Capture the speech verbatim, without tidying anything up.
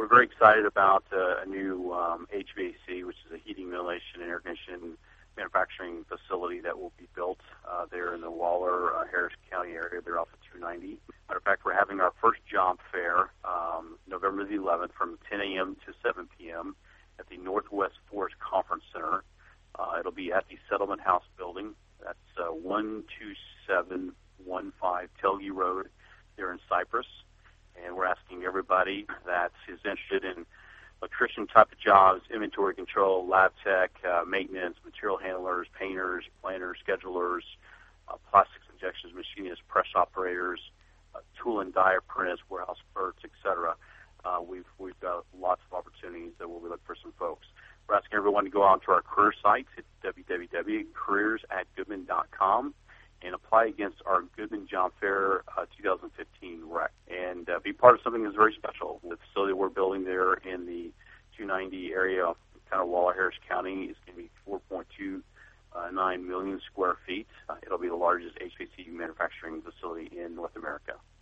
we're very excited about uh, a new um, H V A C, which is a heating, ventilation, and air conditioning manufacturing facility that will be built uh, there in the Waller, uh, Harris County area. They're off of two ninety. Matter of fact, we're having our first job fair um, November the eleventh from ten a.m. to seven p.m. at the Northwest Forest Conference Center. Uh, it'll be at the Settlement House building. That's uh, one two seven one five Telge Road there in Cypress. And we're asking everybody that is interested in electrician type of jobs, inventory control, lab tech, uh, maintenance, material handlers, painters, planners, schedulers, uh, plastics injections, machinists, press operators, uh, tool and die apprentice, warehouse clerks, et cetera. Uh, we've we've got lots of opportunities that we'll be looking for some folks. We're asking everyone to go on to our career site at w w w dot careers at goodman dot com and apply against our Goodman Job Fair uh, twenty fifteen rec and uh, be part of something that's very special. The facility we're building there in the two ninety area, kind of Waller, Harris County, is going to be four point two nine million square feet. Uh, it'll be the largest H V A C manufacturing facility in North America.